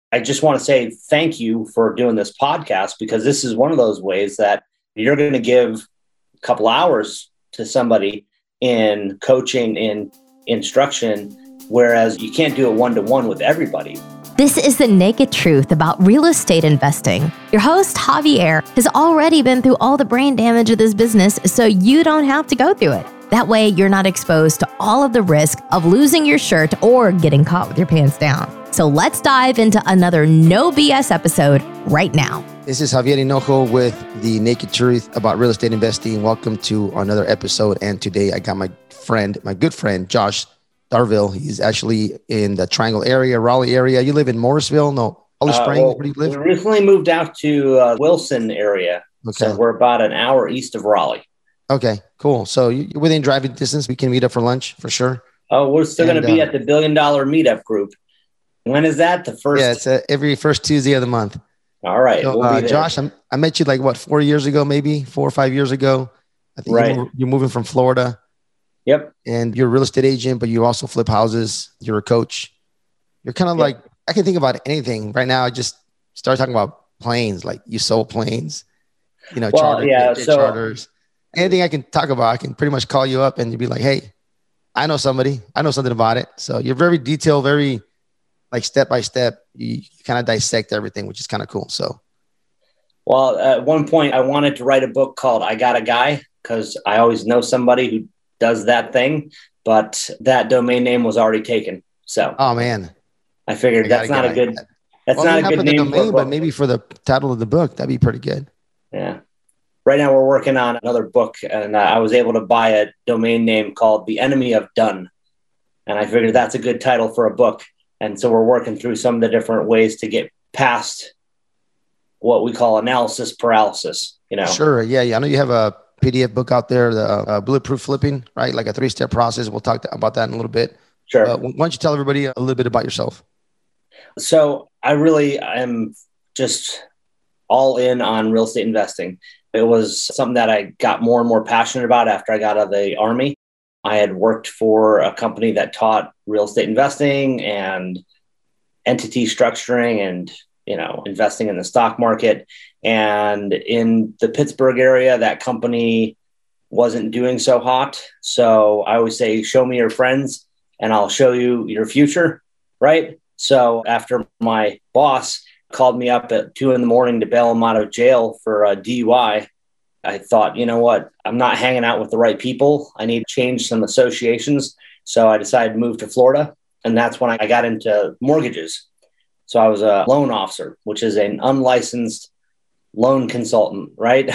I just want to say thank you for doing this podcast, because this is one of those ways that you're going to give a couple hours to somebody in coaching, in instruction, whereas you can't do it one-to-one with everybody. This is the naked truth about real estate investing. Your host, Javier, has already been through all the brain damage of this business, so you don't have to go through it. That way, you're not exposed to all of the risk of losing your shirt or getting caught with your pants down. So let's dive into another no BS episode right now. This is Javier Hinojo with the naked truth about real estate investing. Welcome to another episode. And today I got my good friend, Josh Darville. He's actually in the Triangle area, Raleigh area. You live in Morrisville? No, Holly Springs? Where do you live? We recently moved out to Wilson area. Okay. So we're about an hour east of Raleigh. Okay, cool. So you're within driving distance. We can meet up for lunch for sure. Oh, we're still going to be at the $1 Billion Meetup group. When is that? The first? Yeah, it's every first Tuesday of the month. All right. So, we'll Josh, I met you like 4 years ago, maybe 4 or 5 years ago. I think you're moving from Florida. Yep. And you're a real estate agent, but you also flip houses. You're a coach. You're kind of like, I can think about anything right now. I just started talking about planes, like you sold planes, charters. Anything I can talk about, I can pretty much call you up and you'd be like, hey, I know something about it. So you're very detailed, very like step by step. You kind of dissect everything, which is kind of cool. So, well, at one point I wanted to write a book called I Got a Guy, because I always know somebody who does that thing, but that domain name was already taken. So, oh man, I figured that's not a good name domain, but maybe for the title of the book, that'd be pretty good. Yeah. Right now we're working on another book, and I was able to buy a domain name called The Enemy of Done. And I figured that's a good title for a book. And so we're working through some of the different ways to get past what we call analysis paralysis, Sure. Yeah. I know you have a PDF book out there, the Bulletproof Flipping, right? Like a 3-step process. We'll talk about that in a little bit. Sure. Why don't you tell everybody a little bit about yourself? So I really am just all in on real estate investing. It was something that I got more and more passionate about after I got out of the Army. I had worked for a company that taught real estate investing and entity structuring and, investing in the stock market. And in the Pittsburgh area, that company wasn't doing so hot. So I always say, show me your friends and I'll show you your future, right? So after my boss called me up at 2 a.m. to bail him out of jail for a DUI, I thought, you know what? I'm not hanging out with the right people. I need to change some associations. So I decided to move to Florida. And that's when I got into mortgages. So I was a loan officer, which is an unlicensed loan consultant, right?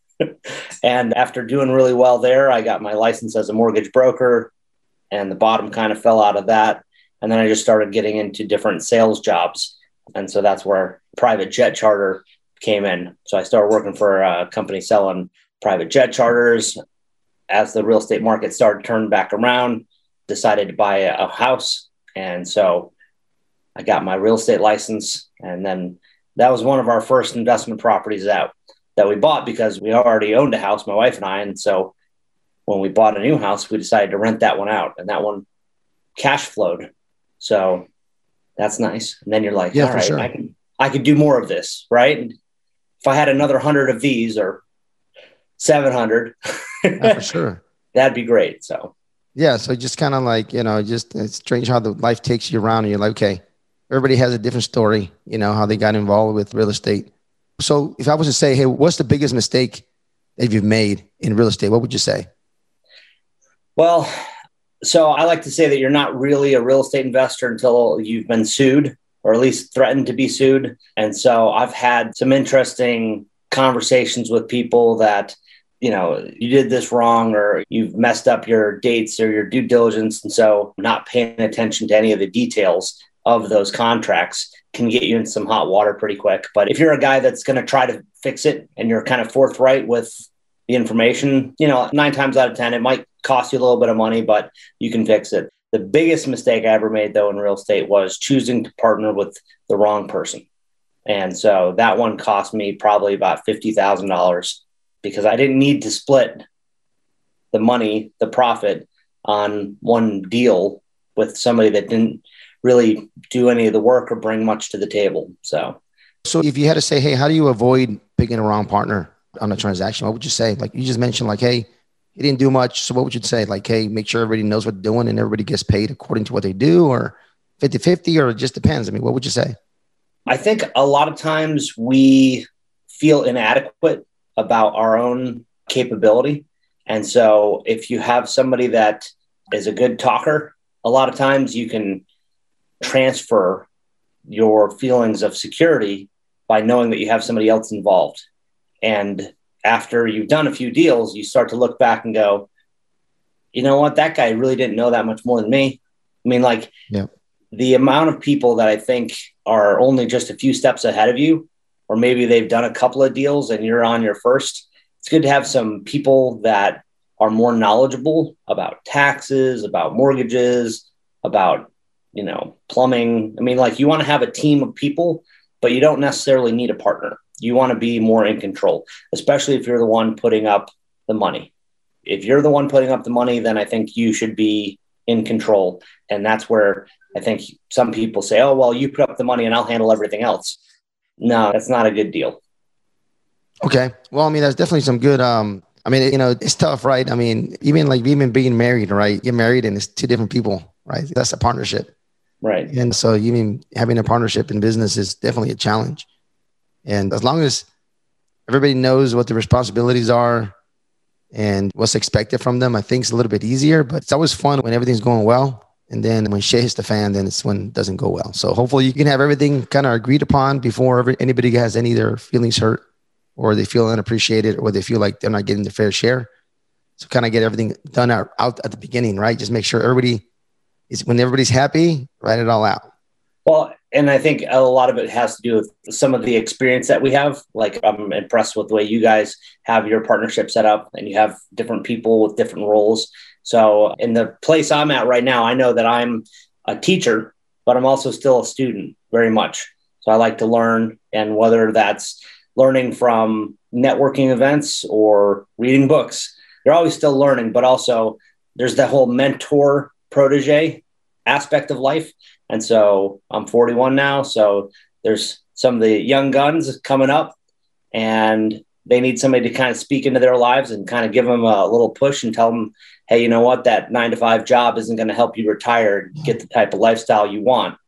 And after doing really well there, I got my license as a mortgage broker, and the bottom kind of fell out of that. And then I just started getting into different sales jobs. And so that's where private jet charter came in. So I started working for a company selling private jet charters. As the real estate market started turning back around, decided to buy a house. And so I got my real estate license. And then that was one of our first investment properties that we bought, because we already owned a house, my wife and I. And so when we bought a new house, we decided to rent that one out, and that one cash flowed. So that's nice. And then you're like, all right, sure, I could do more of this, right? And if I had another 100 of these or 700, for sure, that'd be great. So, yeah. So just kind of like, it's strange how the life takes you around and you're like, okay, everybody has a different story, how they got involved with real estate. So if I was to say, hey, what's the biggest mistake that you've made in real estate? What would you say? Well, so I like to say that you're not really a real estate investor until you've been sued, or at least threatened to be sued. And so I've had some interesting conversations with people that, you did this wrong, or you've messed up your dates or your due diligence. And so not paying attention to any of the details of those contracts can get you in some hot water pretty quick. But if you're a guy that's going to try to fix it and you're kind of forthright with the information, 9 times out of 10, it might cost you a little bit of money, but you can fix it. The biggest mistake I ever made, though, in real estate was choosing to partner with the wrong person. And so that one cost me probably about $50,000, because I didn't need to split the money, the profit on one deal with somebody that didn't really do any of the work or bring much to the table. So if you had to say, hey, how do you avoid picking a wrong partner on a transaction? What would you say? Like you just mentioned, like, hey, he didn't do much. So what would you say? Like, hey, make sure everybody knows what they're doing and everybody gets paid according to what they do, or 50-50, or it just depends? I mean, what would you say? I think a lot of times we feel inadequate about our own capability. And so if you have somebody that is a good talker, a lot of times you can transfer your feelings of security by knowing that you have somebody else involved. And after you've done a few deals, you start to look back and go, you know what, that guy really didn't know that much more than me. I mean, like the amount of people that I think are only just a few steps ahead of you, or maybe they've done a couple of deals and you're on your first. It's good to have some people that are more knowledgeable about taxes, about mortgages, about, plumbing. I mean, like you want to have a team of people, but you don't necessarily need a partner. You want to be more in control, especially if you're the one putting up the money. If you're the one putting up the money, then I think you should be in control. And that's where I think some people say, oh, well, you put up the money and I'll handle everything else. No, that's not a good deal. Okay. Well, I mean, that's definitely some good, it's tough, right? I mean, even being married, right? You're married and it's two different people, right? That's a partnership. Right. And so even having a partnership in business is definitely a challenge. And as long as everybody knows what the responsibilities are and what's expected from them, I think it's a little bit easier, but it's always fun when everything's going well. And then when shit hits the fan, then it's when it doesn't go well. So hopefully you can have everything kind of agreed upon before anybody has any of their feelings hurt, or they feel unappreciated, or they feel like they're not getting their fair share. So kind of get everything done out at the beginning, right? Just make sure when everybody's happy, write it all out. Well, and I think a lot of it has to do with some of the experience that we have. Like I'm impressed with the way you guys have your partnership set up, and you have different people with different roles. So in the place I'm at right now, I know that I'm a teacher, but I'm also still a student very much. So I like to learn, and whether that's learning from networking events or reading books, you're always still learning, but also there's that whole mentor protege aspect of life. And so I'm 41 now. So there's some of the young guns coming up, and they need somebody to kind of speak into their lives and kind of give them a little push and tell them, hey, you know what, that 9-to-5 job isn't going to help you retire and get the type of lifestyle you want.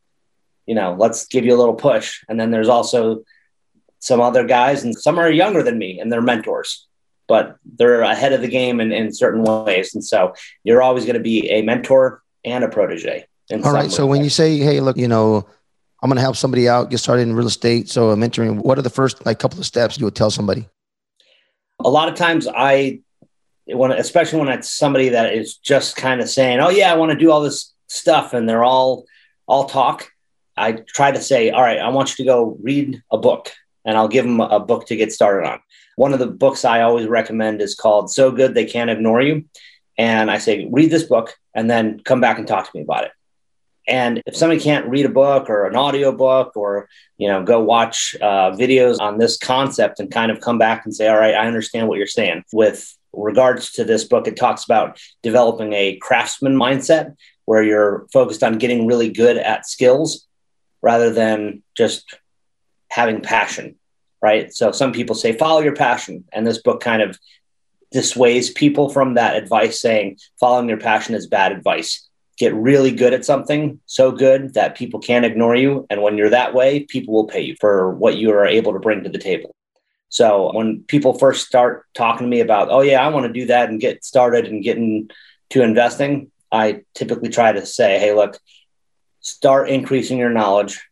Let's give you a little push. And then there's also some other guys, and some are younger than me and they're mentors, but they're ahead of the game in certain ways. And so you're always going to be a mentor and a protege. All right. So when you say, hey, look, I'm going to help somebody out, get started in real estate. So mentoring, what are the first couple of steps you would tell somebody? A lot of times especially when it's somebody that is just kind of saying, oh yeah, I want to do all this stuff, and they're all talk, I try to say, all right, I want you to go read a book, and I'll give them a book to get started on. One of the books I always recommend is called So Good They Can't Ignore You. And I say, read this book and then come back and talk to me about it. And if somebody can't read a book or an audio book, or, go watch videos on this concept and kind of come back and say, all right, I understand what you're saying. With regards to this book, it talks about developing a craftsman mindset where you're focused on getting really good at skills rather than just having passion, right? So some people say, follow your passion. And this book kind of dissuades people from that advice, saying following your passion is bad advice. Get really good at something, so good that people can't ignore you. And when you're that way, people will pay you for what you are able to bring to the table. So when people first start talking to me about, oh yeah, I want to do that and get started and get into investing, I typically try to say, hey, look, start increasing your knowledge,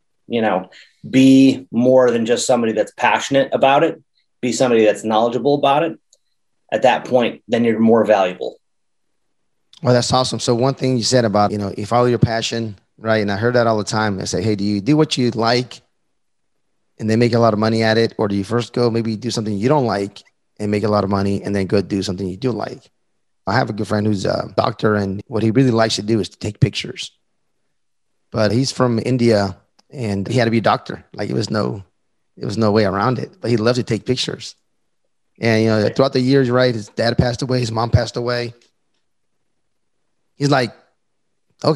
be more than just somebody that's passionate about it, be somebody that's knowledgeable about it. At that point, then you're more valuable. Well, that's awesome. So one thing you said about, you follow your passion, right? And I heard that all the time. I say, hey, do you do what you like and then make a lot of money at it? Or do you first go maybe do something you don't like and make a lot of money and then go do something you do like? I have a good friend who's a doctor, and what he really likes to do is to take pictures. But he's from India, and he had to be a doctor. Like it was no way around it, but he loved to take pictures. And, throughout the years, right, his dad passed away, his mom passed away. He's like, okay,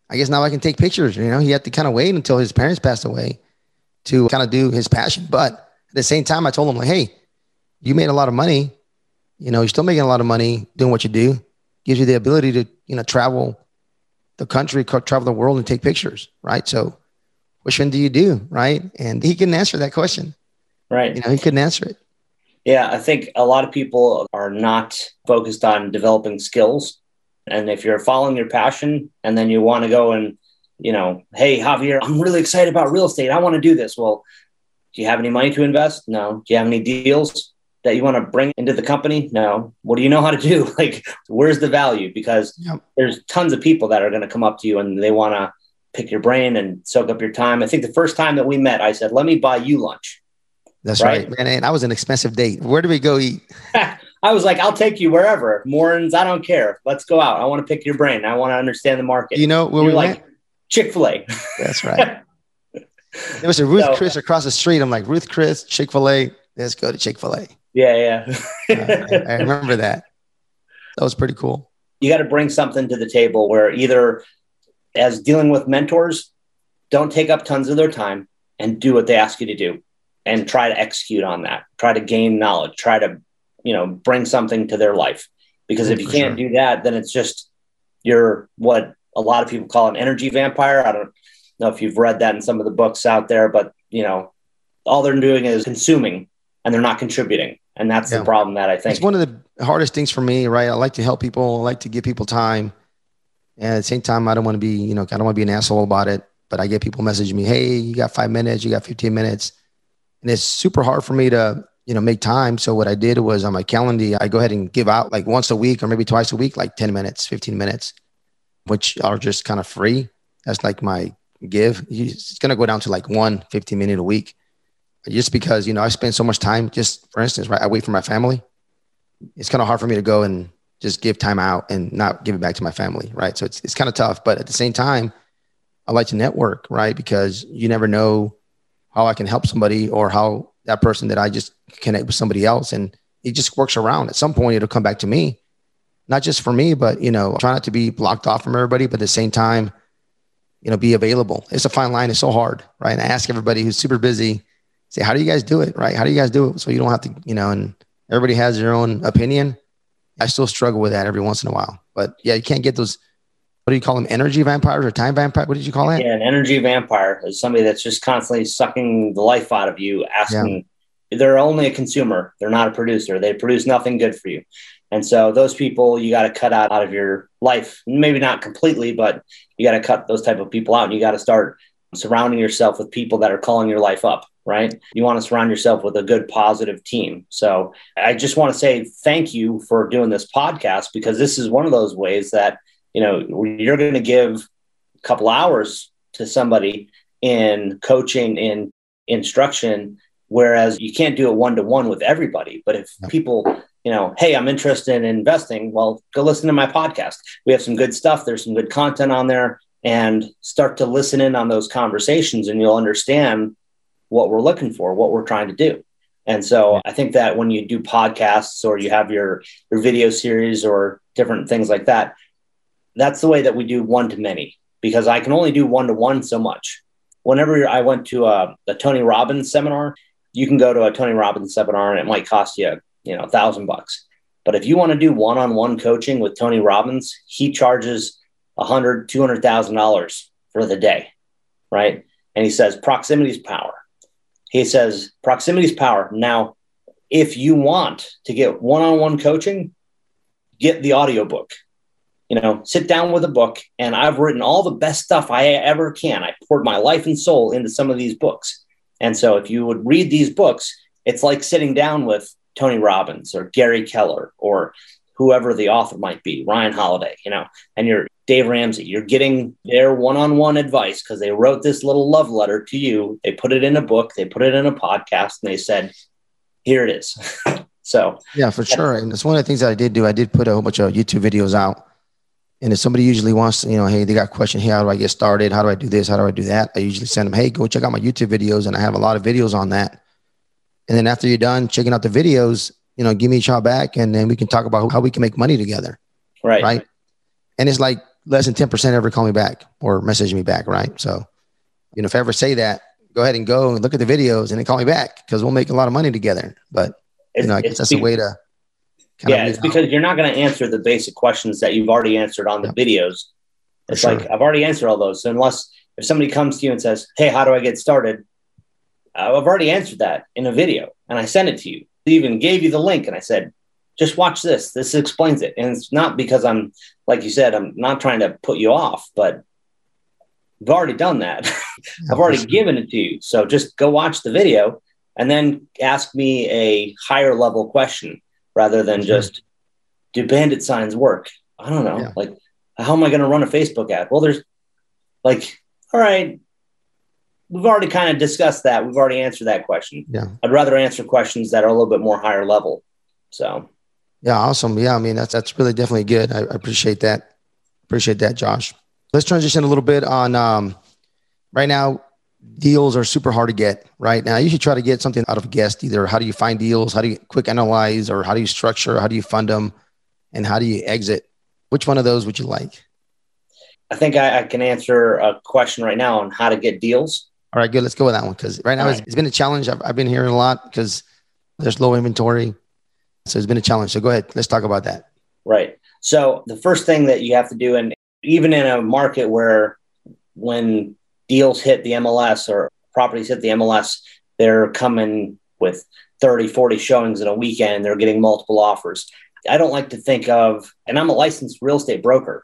I guess now I can take pictures. He had to kind of wait until his parents passed away to kind of do his passion. But at the same time, I told him like, hey, you made a lot of money. You're still making a lot of money doing what you do. Gives you the ability to, travel the country, travel the world and take pictures. Right. So which one do you do? Right. And he couldn't answer that question. Right. He couldn't answer it. Yeah. I think a lot of people are not focused on developing skills. And if you're following your passion and then you want to go and, hey, Javier, I'm really excited about real estate. I want to do this. Well, do you have any money to invest? No. Do you have any deals that you want to bring into the company? No. What do you know how to do? Like, where's the value? Because there's tons of people that are going to come up to you and they want to pick your brain and soak up your time. I think the first time that we met, I said, let me buy you lunch. That's right, man. And I was an expensive date. Where do we go eat? I was like, I'll take you wherever. Mornings, I don't care. Let's go out. I want to pick your brain. I want to understand the market. Where we like went? Chick-fil-A. That's right. There was a Ruth Chris across the street. I'm like, Ruth Chris, Chick-fil-A. Let's go to Chick-fil-A. Yeah. I remember that. That was pretty cool. You got to bring something to the table where either as dealing with mentors, don't take up tons of their time and do what they ask you to do and try to execute on that. Try to gain knowledge. Try to, bring something to their life. Because if you can't do that, then it's just you're what a lot of people call an energy vampire. I don't know if you've read that in some of the books out there, but, all they're doing is consuming and they're not contributing. And that's the problem that I think. It's one of the hardest things for me, right? I like to help people. I like to give people time. And at the same time, I don't want to be, I don't want to be an asshole about it. But I get people messaging me, hey, you got 5 minutes, you got 15 minutes. And it's super hard for me to, make time. So what I did was on my calendar, I go ahead and give out like once a week or maybe twice a week, like 10 minutes, 15 minutes, which are just kind of free. That's like my give. It's going to go down to like 15 minutes a week. Just because, I spend so much time, just for instance, right, away from my family. It's kind of hard for me to go and just give time out and not give it back to my family, right? So it's kind of tough. But at the same time, I like to network, right? Because you never know how I can help somebody or how that person that I just connect with somebody else. And it just works around. At some point, it'll come back to me, not just for me, but, try not to be blocked off from everybody, but at the same time, be available. It's a fine line. It's so hard, right? And I ask everybody who's super busy, say, how do you guys do it, right? How do you guys do it? So you don't have to, and everybody has their own opinion. I still struggle with that every once in a while. But yeah, you can't get those, what do you call them? Energy vampires or time vampire? What did you call that? Yeah, an energy vampire is somebody that's just constantly sucking the life out of you, asking. Yeah. They're only a consumer. They're not a producer. They produce nothing good for you. And so those people you got to cut out of your life. Maybe not completely, but you got to cut those type of people out. And you got to start surrounding yourself with people that are calling your life up, right? You want to surround yourself with a good, positive team. So I just want to say thank you for doing this podcast, because this is one of those ways that, you're going to give a couple hours to somebody in coaching, in instruction, whereas you can't do it one-to-one with everybody. But if people, hey, I'm interested in investing, well, go listen to my podcast. We have some good stuff. There's some good content on there, and start to listen in on those conversations, and you'll understand what we're looking for, what we're trying to do. And so I think that when you do podcasts or you have your video series or different things like that, that's the way that we do one-to-many, because I can only do one-to-one so much. Whenever I went to a Tony Robbins seminar, you can go to a Tony Robbins seminar and it might cost you, $1,000. But if you want to do one-on-one coaching with Tony Robbins, he charges $100,000, $200,000 for the day, right? And he says, proximity is power. He says, proximity is power. Now, if you want to get one-on-one coaching, get the audiobook. Sit down with a book, and I've written all the best stuff I ever can. I poured my life and soul into some of these books. And so if you would read these books, it's like sitting down with Tony Robbins or Gary Keller or whoever the author might be, Ryan Holiday, and you're Dave Ramsey. You're getting their one-on-one advice because they wrote this little love letter to you. They put it in a book, they put it in a podcast, and they said, here it is. So yeah, for sure. And it's one of the things that I did do. I did put a whole bunch of YouTube videos out. And if somebody usually wants to, hey, they got a question, hey, how do I get started? How do I do this? How do I do that? I usually send them, hey, go check out my YouTube videos. And I have a lot of videos on that. And then after you're done checking out the videos, give me a shout back, and then we can talk about how we can make money together. Right. And it's like less than 10% ever call me back or message me back, right? So, if I ever say that, go ahead and go and look at the videos and then call me back because we'll make a lot of money together. But, I guess that's a way to it's because you're not going to answer the basic questions that you've already answered on the videos. It's like, I've already answered all those. So if somebody comes to you and says, hey, how do I get started? I've already answered that in a video and I sent it to you. I even gave you the link and I said, just watch this. This explains it. And it's not because I'm, like you said, I'm not trying to put you off, but I've already done that. I've already given it to you. So just go watch the video and then ask me a higher level question rather than just, do bandit signs work? I don't know. Like, how am I going to run a Facebook ad? Well, there's like, all right, we've already kind of discussed that. We've already answered that question. Yeah. I'd rather answer questions that are a little bit more higher level. So. Yeah. Awesome. Yeah. I mean, that's really definitely good. I appreciate that. Appreciate that, Josh. Let's transition a little bit on right now. Deals are super hard to get right now. You should try to get something out of a guest. Either how do you find deals? How do you quick analyze, or how do you structure? How do you fund them? And how do you exit? Which one of those would you like? I think I can answer a question right now on how to get deals. All right, good. Let's go with that one. Because right now it's been a challenge. I've been hearing a lot because there's low inventory. So it's been a challenge. So go ahead. Let's talk about that. Right. So the first thing that you have to do, and even in a market where when deals hit the MLS or properties hit the MLS, they're coming with 30, 40 showings in a weekend. They're getting multiple offers. I don't like to think of, and I'm a licensed real estate broker.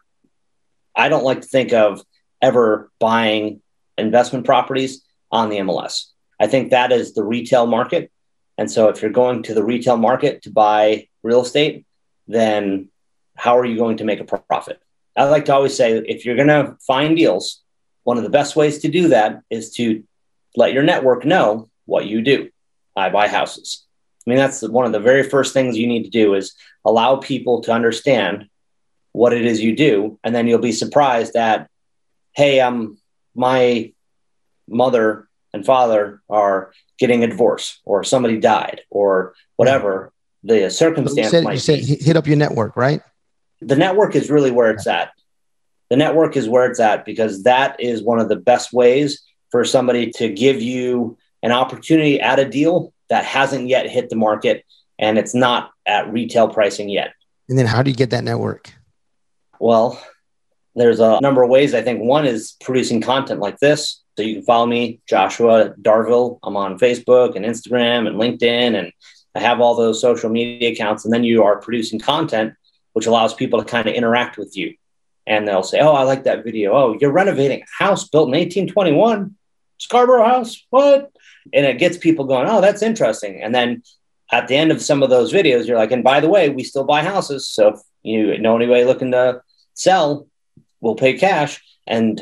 I don't like to think of ever buying investment properties on the MLS. I think that is the retail market. And so if you're going to the retail market to buy real estate, then how are you going to make a profit? I like to always say, if you're going to find deals, one of the best ways to do that is to let your network know what you do. I buy houses. I mean, that's one of the very first things you need to do is allow people to understand what it is you do. And then you'll be surprised at, hey, my mother and father are getting a divorce, or somebody died, or whatever the circumstance might be. You said hit up your network, right? The network is really where it's at. The network is where it's at, because that is one of the best ways for somebody to give you an opportunity at a deal that hasn't yet hit the market and it's not at retail pricing yet. And then how do you get that network? Well, there's a number of ways. I think one is producing content like this. So you can follow me, Joshua Darville. I'm on Facebook and Instagram and LinkedIn, and I have all those social media accounts. And then you are producing content, which allows people to kind of interact with you. And they'll say, oh, I like that video. Oh, you're renovating a house built in 1821, Scarborough House. What? And it gets people going, oh, that's interesting. And then at the end of some of those videos, you're like, and by the way, we still buy houses. So if you know anybody looking to sell, we'll pay cash. And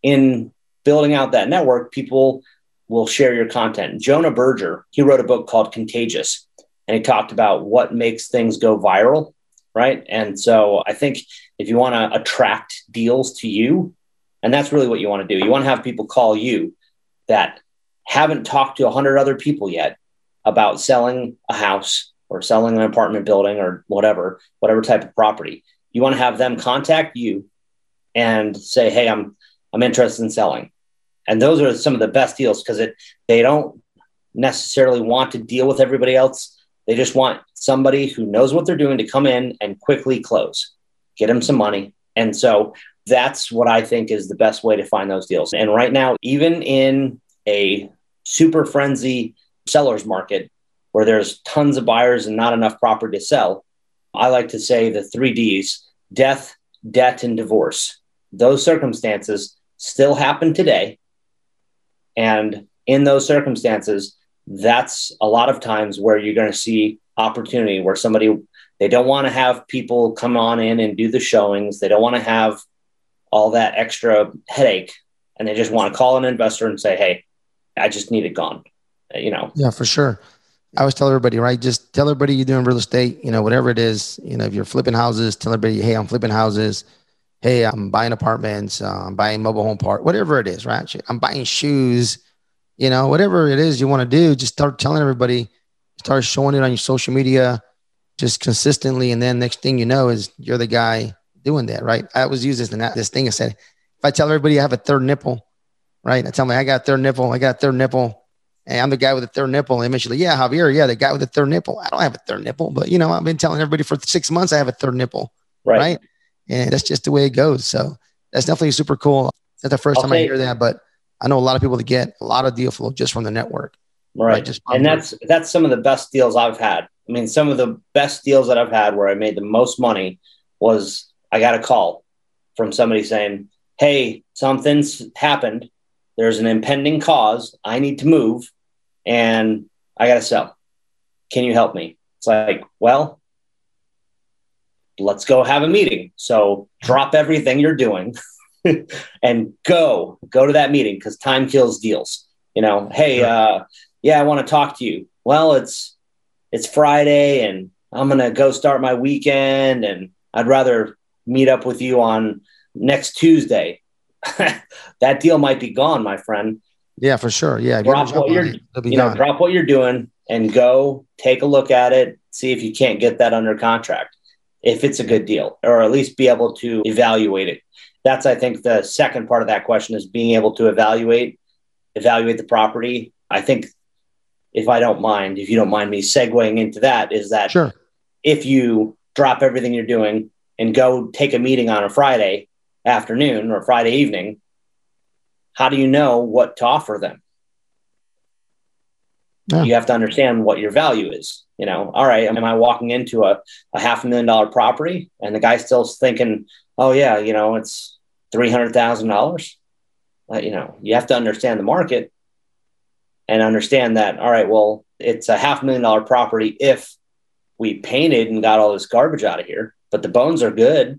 in building out that network, people will share your content. Jonah Berger, he wrote a book called Contagious, and he talked about what makes things go viral. Right. And so I think if you want to attract deals to you, and that's really what you want to do, you want to have people call you that haven't talked to 100 other people yet about selling a house or selling an apartment building or whatever type of property. You want to have them contact you and say, hey, I'm interested in selling. And those are some of the best deals, because they don't necessarily want to deal with everybody else. They just want somebody who knows what they're doing to come in and quickly close, get them some money. And so that's what I think is the best way to find those deals. And right now, even in a super frenzy seller's market where there's tons of buyers and not enough property to sell, I like to say the 3 Ds: death, debt, and divorce. Those circumstances still happen today. And in those circumstances, that's a lot of times where you're going to see opportunity, where they don't want to have people come on in and do the showings. They don't want to have all that extra headache. And they just want to call an investor and say, hey, I just need it gone. Yeah, for sure. I always tell everybody, right? Just tell everybody you're doing real estate, whatever it is, if you're flipping houses, tell everybody, hey, I'm flipping houses. Hey, I'm buying apartments. I'm buying mobile home park, whatever it is, right? I'm buying shoes. Whatever it is you want to do, just start telling everybody, start showing it on your social media just consistently. And then next thing you know is you're the guy doing that, right? I always use this thing. I said, if I tell everybody I have a third nipple, right? I tell them I got a third nipple. And I'm the guy with the third nipple. And eventually, yeah, Javier, yeah, the guy with the third nipple. I don't have a third nipple, but I've been telling everybody for 6 months I have a third nipple, right? And that's just the way it goes. So that's definitely super cool. It's not the first time I hear that, but I know a lot of people that get a lot of deal flow just from the network. Right. And that's some of the best deals I've had. I mean, some of the best deals that I've had where I made the most money was I got a call from somebody saying, hey, something's happened. There's an impending cause. I need to move and I got to sell. Can you help me? It's like, well, let's go have a meeting. So drop everything you're doing and go to that meeting because time kills deals. Hey, yeah, I want to talk to you. Well, it's Friday and I'm going to go start my weekend and I'd rather meet up with you on next Tuesday. That deal might be gone, my friend. Yeah, for sure. Yeah. Drop what you're doing and go take a look at it. See if you can't get that under contract, if it's a good deal, or at least be able to evaluate it. That's, I think, the second part of that question is being able to evaluate the property. I think if you don't mind me segueing into that, is that sure. If you drop everything you're doing and go take a meeting on a Friday afternoon or Friday evening, how do you know what to offer them? Yeah. You have to understand what your value is. All right, am I walking into a $500,000 property and the guy's still thinking, oh yeah, it's $300,000? You have to understand the market and understand that, all right, well, it's a $500,000 property if we painted and got all this garbage out of here, but the bones are good.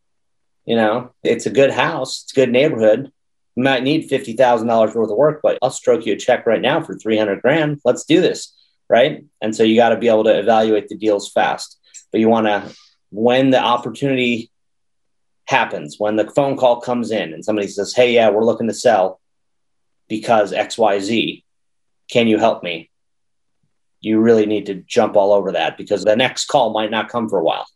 It's a good house. It's a good neighborhood. You might need $50,000 worth of work, but I'll stroke you a check right now for $300,000. Let's do this. Right. And so you got to be able to evaluate the deals fast, but you want to, when the opportunity happens, when the phone call comes in and somebody says, hey, yeah, we're looking to sell because XYZ, can you help me? You really need to jump all over that because the next call might not come for a while.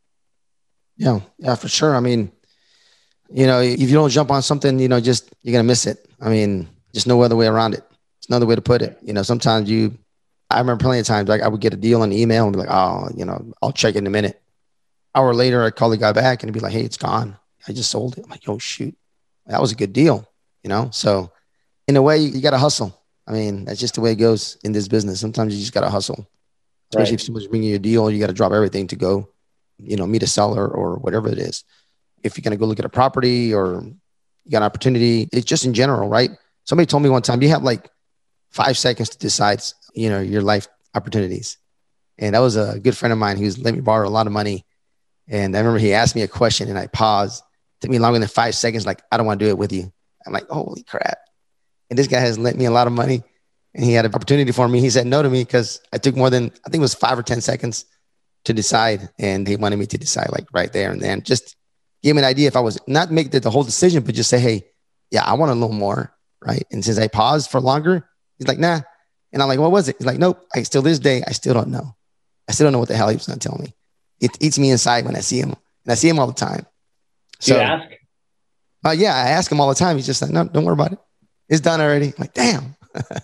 Yeah, for sure. I mean, if you don't jump on something, you're going to miss it. I mean, just no other way around it. There's no other way to put it. Sometimes I remember plenty of times, like I would get a deal on email and be like, oh, I'll check it in a minute. Hour later, I'd call the guy back and he'd be like, hey, it's gone. I just sold it. I'm like, oh, shoot. That was a good deal, So in a way, you got to hustle. I mean, that's just the way it goes in this business. Sometimes you just got to hustle. Especially if someone's bringing you a deal, you got to drop everything to go, meet a seller or whatever it is. If you're going to go look at a property or you got an opportunity, it's just in general, right? Somebody told me one time, you have like 5 seconds to decide, your life opportunities. And that was a good friend of mine who's let me borrow a lot of money. And I remember he asked me a question and I paused. It took me longer than 5 seconds. Like, I don't want to do it with you. I'm like, holy crap. And this guy has lent me a lot of money and he had an opportunity for me. He said no to me because I took more than, I think it was 5 or 10 seconds to decide. And he wanted me to decide like right there and then. Just give me an idea if I was not make the whole decision, but just say, hey, yeah, I want a little more. Right. And since I paused for longer, he's like, nah. And I'm like, what was it? He's like, nope. This day, I still don't know. I still don't know what the hell he was going to tell me. It eats me inside when I see him. And I see him all the time. So, you ask? Yeah, I ask him all the time. He's just like, no, don't worry about it. It's done already. I'm like, damn.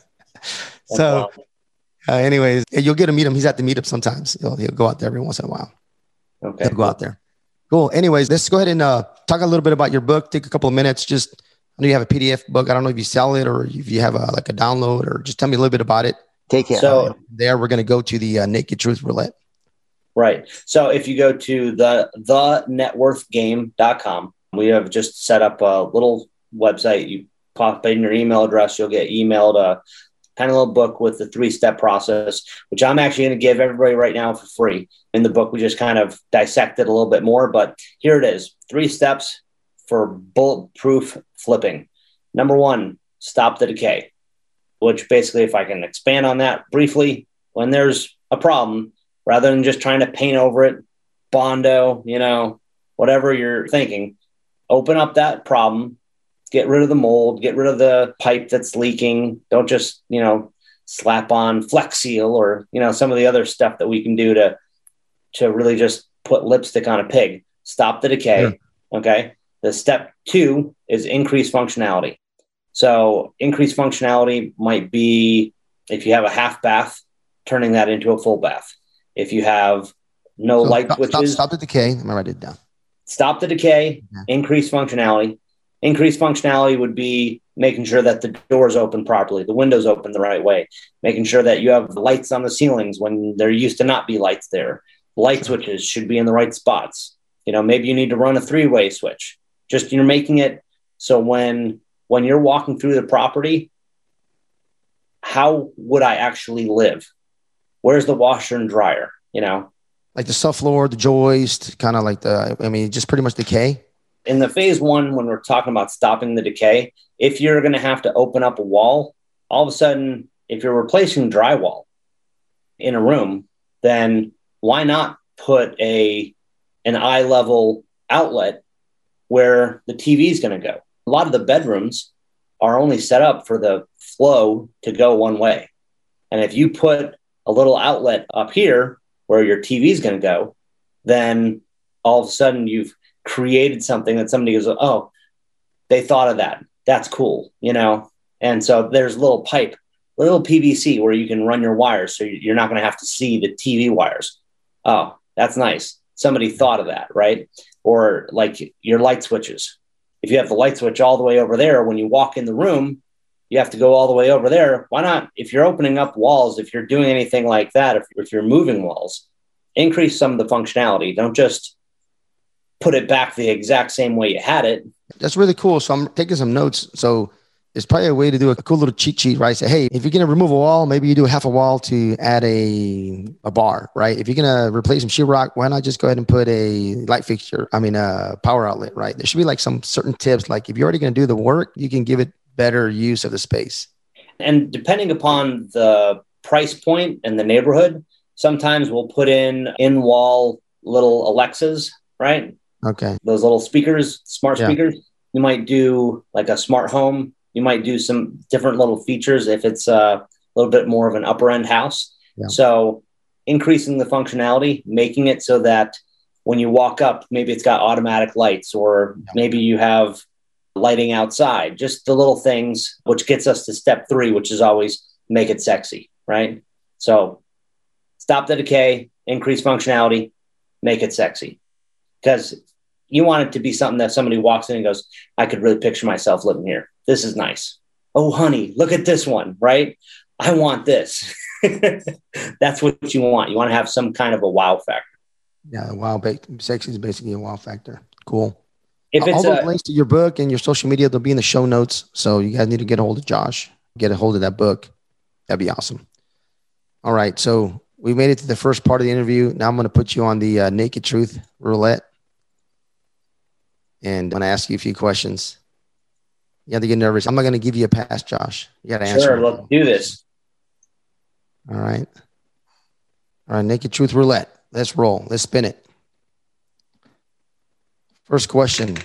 So anyways, you'll get to meet him. He's at the meetup sometimes. He'll go out there every once in a while. Okay. He'll go out there. Cool. Anyways, let's go ahead and talk a little bit about your book. Take a couple of minutes. Just, I know you have a PDF book. I don't know if you sell it or if you have a download, or just tell me a little bit about it. Take it. So there, we're going to go to the Naked Truth Roulette. Right. So if you go to thenetworthgame.com, we have just set up a little website. You pop in your email address, you'll get emailed a kind of little book with the 3-step process, which I'm actually going to give everybody right now for free. In the book, we just kind of dissect it a little bit more, but here it is. 3 steps for bulletproof flipping. Number 1, stop the decay, which basically, if I can expand on that briefly, when there's a problem, rather than just trying to paint over it, Bondo, whatever you're thinking, open up that problem, get rid of the mold, get rid of the pipe that's leaking. Don't just, slap on Flex Seal or, some of the other stuff that we can do to really just put lipstick on a pig. stop the decay. Okay. The step 2 is increase functionality. So increased functionality might be if you have a half bath, turning that into a full bath. If you have no light switches. Stop the decay. I'm going to write it down. Stop the decay, increase functionality. Increased functionality would be making sure that the doors open properly, the windows open the right way, making sure that you have lights on the ceilings when there used to not be lights there. Light switches should be in the right spots. Maybe you need to run a 3-way switch. Just you're making it so when you're walking through the property, how would I actually live? Where's the washer and dryer? Like the subfloor, the joist, kind of like just pretty much decay. In the phase 1, when we're talking about stopping the decay, if you're going to have to open up a wall, all of a sudden, if you're replacing drywall in a room, then why not put an eye level outlet where the TV is going to go? A lot of the bedrooms are only set up for the flow to go one way. And if you put a little outlet up here where your TV is going to go, then all of a sudden you've created something that somebody goes, oh, they thought of that. That's cool, And so there's a little pipe, a little PVC where you can run your wires. So you're not going to have to see the TV wires. Oh, that's nice. Somebody thought of that, right? Or like your light switches. If you have the light switch all the way over there, when you walk in the room, you have to go all the way over there. Why not? If you're opening up walls, if you're doing anything like that, if you're moving walls, increase some of the functionality. Don't just put it back the exact same way you had it. That's really cool. So I'm taking some notes. So it's probably a way to do a cool little cheat sheet, right? Say, hey, if you're going to remove a wall, maybe you do half a wall to add a bar, right? If you're going to replace some sheetrock, why not just go ahead and put a light fixture? A power outlet, right? There should be like some certain tips. Like if you're already going to do the work, you can give it better use of the space. And depending upon the price point and the neighborhood, sometimes we'll put in-wall little Alexas, right? Okay. Those little speakers, smart speakers. You might do like a smart home. You might do some different little features if it's a little bit more of an upper end house. Yeah. So increasing the functionality, making it so that when you walk up, maybe it's got automatic lights, or maybe you have lighting outside, just the little things, which gets us to step 3, which is always make it sexy, right? So stop the decay, increase functionality, make it sexy. Because you want it to be something that somebody walks in and goes, I could really picture myself living here. This is nice. Oh, honey, look at this one, right? I want this. That's what you want. You want to have some kind of a wow factor. Yeah, sexy is basically a wow factor. Cool. If it's all those links to your book and your social media, they'll be in the show notes. So you guys need to get a hold of Josh, get a hold of that book. That'd be awesome. All right. So we made it to the first part of the interview. Now I'm going to put you on the Naked Truth roulette. And I'm going to ask you a few questions. You have to get nervous. I'm not going to give you a pass, Josh. You got to answer. Sure, let's do this. All right. All right, Naked Truth roulette. Let's roll. Let's spin it. First question.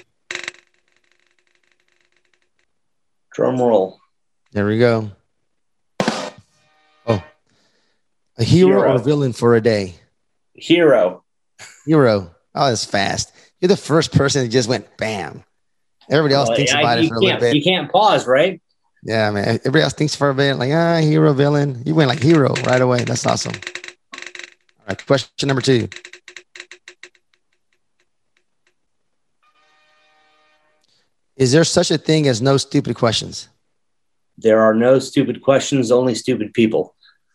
Drum roll. There we go. Oh, a hero or villain for a day? Hero. Hero. Oh, that's fast. You're the first person that just went bam. Everybody else thinks about it for a little bit. You can't pause, right? Yeah, man. Everybody else thinks for a bit, like, hero, villain. You went like hero right away. That's awesome. All right, question number 2. Is there such a thing as no stupid questions? There are no stupid questions, only stupid people.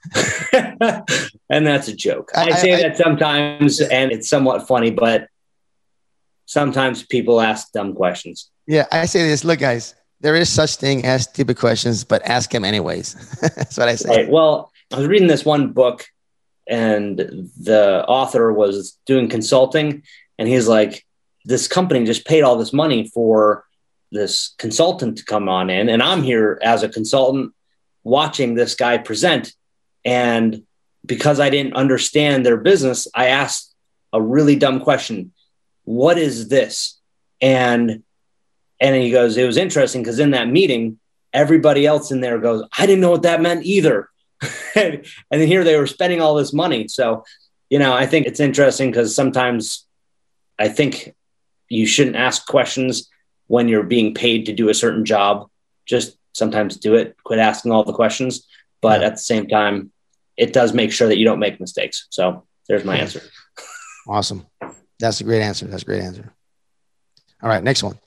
And that's a joke. I say that sometimes, and it's somewhat funny, but sometimes people ask dumb questions. Yeah, I say this. Look, guys, there is such thing as stupid questions, but ask them anyways. That's what I say. Right. Well, I was reading this one book, and the author was doing consulting, and he's like, this company just paid all this money for this consultant to come on in, and I'm here as a consultant watching this guy present. And because I didn't understand their business, I asked a really dumb question. What is this? And he goes, it was interesting because in that meeting, everybody else in there goes, I didn't know what that meant either. And then here they were spending all this money. So, I think it's interesting because sometimes I think you shouldn't ask questions when you're being paid to do a certain job. Just sometimes do it. Quit asking all the questions. But at the same time, it does make sure that you don't make mistakes. So there's my answer. Awesome. That's a great answer. That's a great answer. All right, next one.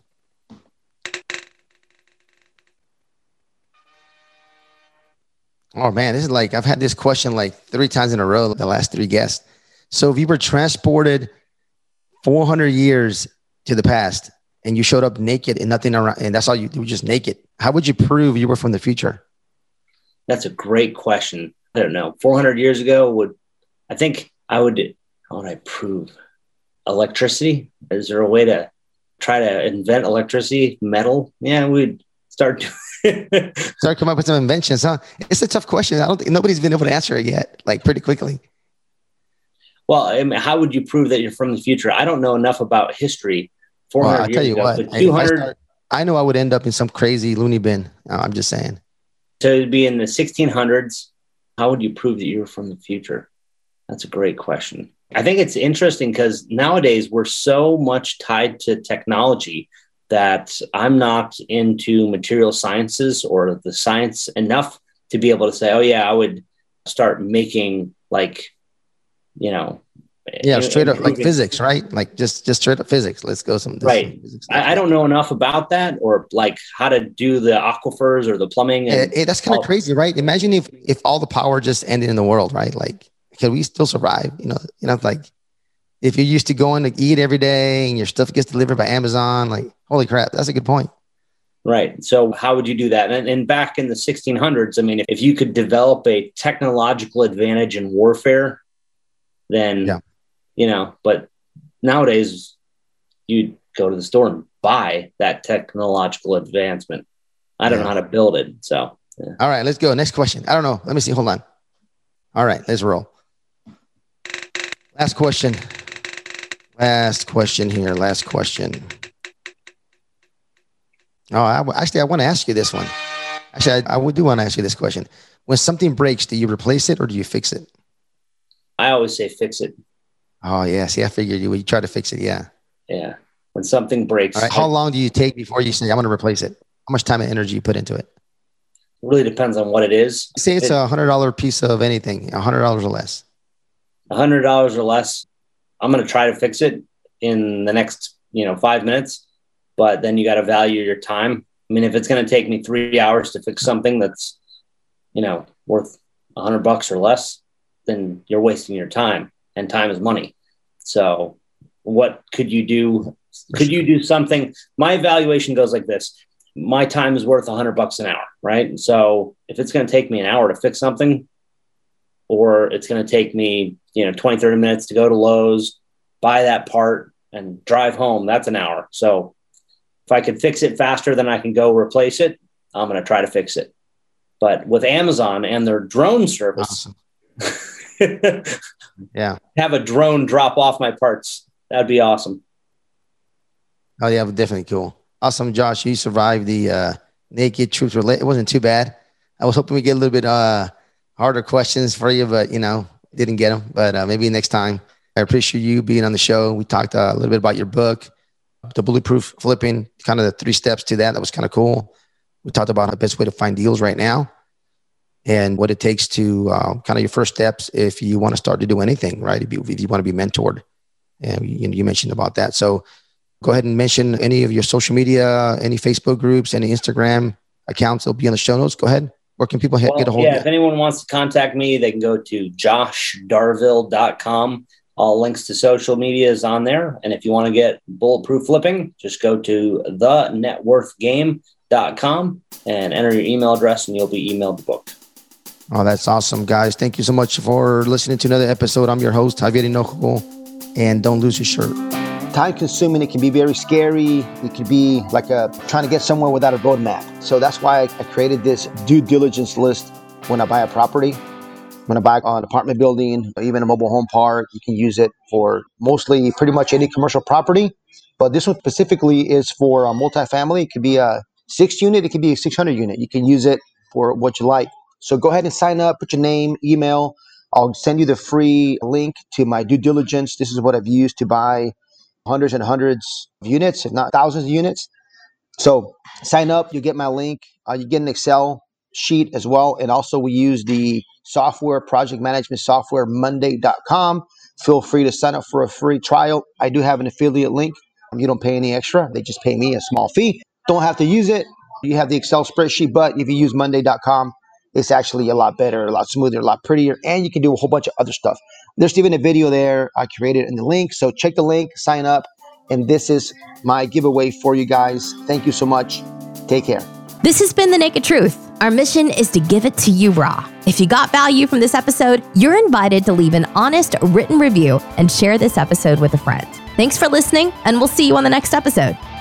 Oh man, this is like, I've had this question like 3 times in a row, the last 3 guests. So if you were transported 400 years to the past and you showed up naked and nothing around, and that's all you were just naked, how would you prove you were from the future? That's a great question. I don't know. 400 years ago how would I prove electricity? Is there a way to try to invent electricity, metal? Yeah, we'd start Start coming up with some inventions, huh? It's a tough question. I don't think nobody's been able to answer it yet, like pretty quickly. Well, I mean, how would you prove that you're from the future? I don't know enough about history. 400 I'll tell you years what, ago, 200 I know I would end up in some crazy loony bin. I'm just saying. to be in the 1600s. How would you prove that you were from the future? That's a great question. I think it's interesting because nowadays we're so much tied to technology that I'm not into material sciences or the science enough to be able to say, oh yeah, I would start making like, straight up like physics, right? Like just straight up physics. Let's go right. I don't know enough about that, or like how to do the aquifers or the plumbing. That's kind of crazy, right? Imagine if all the power just ended in the world, right? Like, can we still survive? Like if you're used to going to eat every day and your stuff gets delivered by Amazon, like, holy crap, that's a good point. Right. So how would you do that? And back in the 1600s, I mean, if you could develop a technological advantage in warfare, then, but nowadays you'd go to the store and buy that technological advancement. I don't know how to build it. So, All right, let's go. Next question. I don't know. Let me see. Hold on. All right, let's roll. Last question here. Last question. Oh, I want to ask you this one. Actually, I do want to ask you this question. When something breaks, do you replace it or do you fix it? I always say fix it. Oh, yeah. See, I figured you would try to fix it. Yeah. Yeah. When something breaks. All right. How long do you take before you say, I'm going to replace it? How much time and energy you put into it? It really depends on what it is. Say it's $100 piece of anything, $100 or less. $100 or less. I'm going to try to fix it in the next, 5 minutes, but then you got to value your time. I mean, if it's going to take me 3 hours to fix something that's, worth $100 or less, then you're wasting your time, and time is money. So what could you do? Could you do something? My evaluation goes like this. My time is worth $100 an hour, right? So if it's going to take me an hour to fix something, or it's going to take me, 20, 30 minutes to go to Lowe's, buy that part and drive home, that's an hour. So if I could fix it faster than I can go replace it, I'm going to try to fix it. But with Amazon and their drone service, awesome. Yeah, have a drone drop off my parts. That'd be awesome. Oh yeah, definitely cool. Awesome, Josh. You survived the Naked Truth Relay. It wasn't too bad. I was hoping we get a little bit harder questions for you, but didn't get them. But maybe next time. I appreciate you being on the show. We talked a little bit about your book, The Bulletproof Flipping, kind of the 3 steps to that. That was kind of cool. We talked about the best way to find deals right now and what it takes to kind of your first steps if you want to start to do anything, right? If you want to be mentored. And you mentioned about that. So go ahead and mention any of your social media, any Facebook groups, any Instagram accounts. They'll be on the show notes. Go ahead. Where can people get a hold of you? If anyone wants to contact me, they can go to joshdarville.com. All links to social media is on there. And if you want to get Bulletproof Flipping, just go to thenetworthgame.com and enter your email address and you'll be emailed the book. Oh, that's awesome, guys. Thank you so much for listening to another episode. I'm your host, Javier Hinojo, and don't lose your shirt. Time consuming, it can be very scary. It could be like trying to get somewhere without a roadmap. So that's why I created this due diligence list when I buy a property. When I buy an apartment building, or even a mobile home park, you can use it for mostly pretty much any commercial property. But this one specifically is for a multifamily. It could be a 6 unit. It could be a 600 unit. You can use it for what you like. So go ahead and sign up, put your name, email. I'll send you the free link to my due diligence. This is what I've used to buy hundreds and hundreds of units, if not thousands of units. So sign up, you get my link, you get an Excel sheet as well. And also we use the software, project management software, monday.com. Feel free to sign up for a free trial. I do have an affiliate link. You don't pay any extra. They just pay me a small fee. Don't have to use it. You have the Excel spreadsheet, but if you use monday.com, it's actually a lot better, a lot smoother, a lot prettier, and you can do a whole bunch of other stuff. There's even a video there I created in the link. So check the link, sign up, and this is my giveaway for you guys. Thank you so much. Take care. This has been The Naked Truth. Our mission is to give it to you raw. If you got value from this episode, you're invited to leave an honest written review and share this episode with a friend. Thanks for listening, and we'll see you on the next episode.